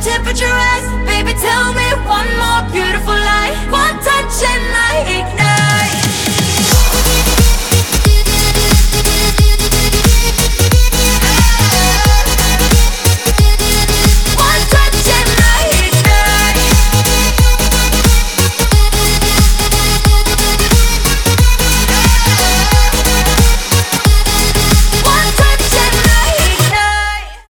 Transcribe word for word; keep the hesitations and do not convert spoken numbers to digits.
temperature rise. Baby, tell me one more beautiful